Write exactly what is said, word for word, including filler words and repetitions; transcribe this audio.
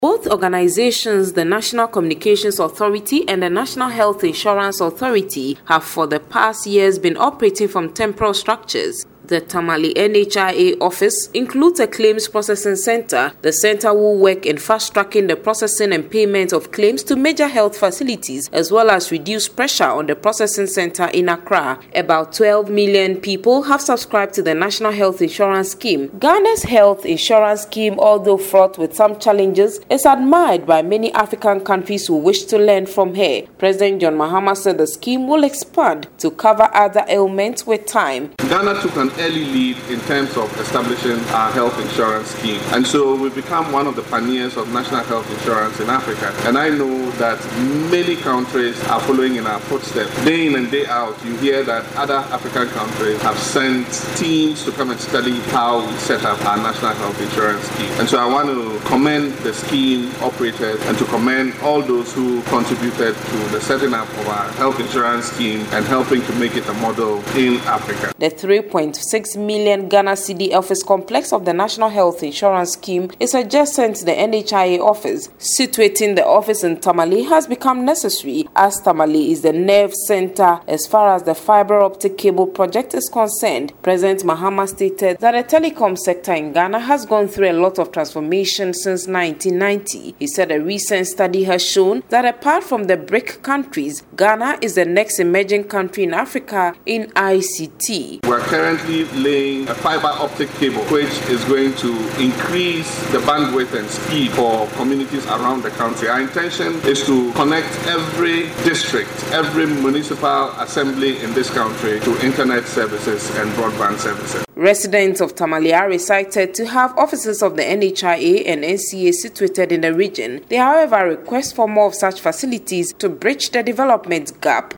Both organizations, the National Communications Authority and the National Health Insurance Authority, have for the past years been operating from temporal structures. The Tamale N H I A office includes a claims processing center. The center will work in fast-tracking the processing and payment of claims to major health facilities, as well as reduce pressure on the processing center in Accra. About twelve million people have subscribed to the National Health Insurance Scheme. Ghana's health insurance scheme, although fraught with some challenges, is admired by many African countries who wish to learn from her. President John Mahama said the scheme will expand to cover other ailments with time. Ghana took an early lead in terms of establishing our health insurance scheme, and so we've become one of the pioneers of national health insurance in Africa. And I know that many countries are following in our footsteps. Day in and day out, you hear that other African countries have sent teams to come and study how we set up our national health insurance scheme. And so I want to commend the scheme operators and to commend all those who contributed to the setting up of our health insurance scheme and helping to make it a model in Africa. The three point six million Ghana Cedi office complex of the National Health Insurance Scheme is adjacent to the N H I A office. Situating the office in Tamale has become necessary, as Tamale is the nerve center as far as the fiber optic cable project is concerned. President Mahama stated that the telecom sector in Ghana has gone through a lot of transformation since nineteen ninety. He said a recent study has shown that apart from the BRIC countries, Ghana is the next emerging country in Africa in I C T. We're currently laying a fiber optic cable which is going to increase the bandwidth and speed for communities around the country. Our intention is to connect every district, every municipal assembly in this country to internet services and broadband services. Residents of Tamale are recited to have offices of the N H I A and N C A situated in the region. They, however, request for more of such facilities to bridge the development gap.